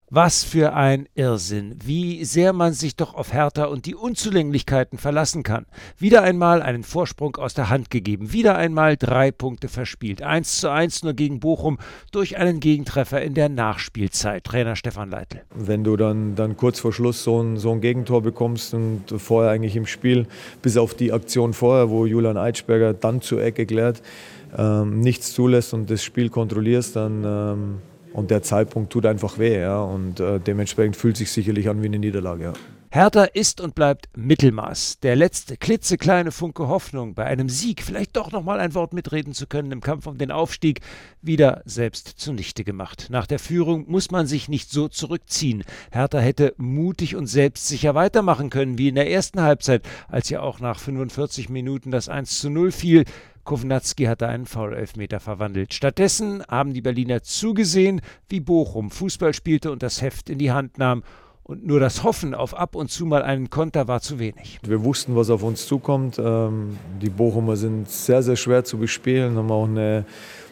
Was für ein Irrsinn, wie sehr man sich doch auf Hertha und die Unzulänglichkeiten verlassen kann. Wieder einmal einen Vorsprung aus der Hand gegeben, wieder einmal 3 Punkte verspielt. 1:1 nur gegen Bochum durch einen Gegentreffer in der Nachspielzeit. Trainer Stefan Leitl. Wenn du dann kurz vor Schluss so ein Gegentor bekommst und vorher eigentlich im Spiel, bis auf die Aktion vorher, wo Julian Eitschberger dann zur Ecke klärt, nichts zulässt und das Spiel kontrollierst, dann... Und der Zeitpunkt tut einfach weh, ja, und dementsprechend fühlt sich sicherlich an wie eine Niederlage. Ja. Hertha ist und bleibt Mittelmaß. Der letzte klitzekleine Funke Hoffnung, bei einem Sieg vielleicht doch nochmal ein Wort mitreden zu können im Kampf um den Aufstieg, wieder selbst zunichte gemacht. Nach der Führung muss man sich nicht so zurückziehen. Hertha hätte mutig und selbstsicher weitermachen können, wie in der ersten Halbzeit, als ja auch nach 45 Minuten das 1:0 fiel. Kovnatski hatte einen Foul-Elfmeter verwandelt. Stattdessen haben die Berliner zugesehen, wie Bochum Fußball spielte und das Heft in die Hand nahm. Und nur das Hoffen auf ab und zu mal einen Konter war zu wenig. Wir wussten, was auf uns zukommt. Die Bochumer sind sehr, sehr schwer zu bespielen, haben auch eine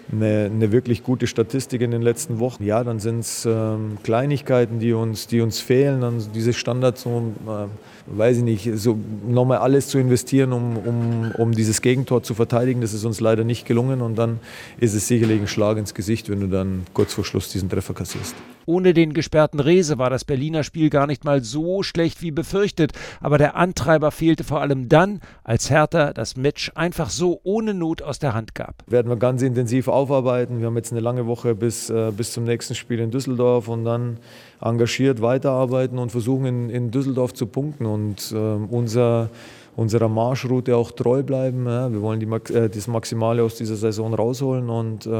wirklich gute Statistik in den letzten Wochen. Ja, dann sind es Kleinigkeiten, die uns fehlen. Dann diese Standards, weiß ich nicht, so nochmal alles zu investieren, um dieses Gegentor zu verteidigen. Das ist uns leider nicht gelungen. Und dann ist es sicherlich ein Schlag ins Gesicht, wenn du dann kurz vor Schluss diesen Treffer kassierst. Ohne den gesperrten Rehse war das Berliner Spiel gar nicht mal so schlecht wie befürchtet. Aber der Antreiber fehlte vor allem dann, als Hertha das Match einfach so ohne Not aus der Hand gab. Werden wir ganz intensiv aufarbeiten. Wir haben jetzt eine lange Woche bis zum nächsten Spiel in Düsseldorf und dann engagiert weiterarbeiten und versuchen in Düsseldorf zu punkten und unserer Marschroute auch treu bleiben. Ja, wir wollen das Maximale aus dieser Saison rausholen und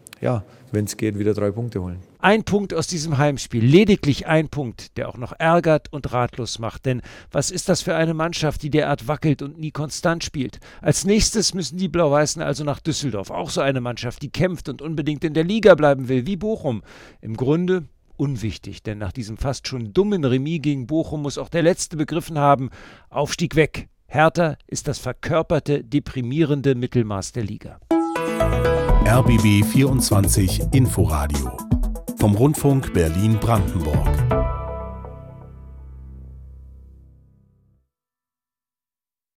wenn es geht, wieder 3 Punkte holen. Ein Punkt aus diesem Heimspiel, lediglich ein Punkt, der auch noch ärgert und ratlos macht. Denn was ist das für eine Mannschaft, die derart wackelt und nie konstant spielt? Als nächstes müssen die Blau-Weißen also nach Düsseldorf. Auch so eine Mannschaft, die kämpft und unbedingt in der Liga bleiben will, wie Bochum. Im Grunde unwichtig, denn nach diesem fast schon dummen Remis gegen Bochum muss auch der Letzte begriffen haben, Aufstieg weg. Hertha ist das verkörperte, deprimierende Mittelmaß der Liga. RBB 24 Inforadio vom Rundfunk Berlin-Brandenburg.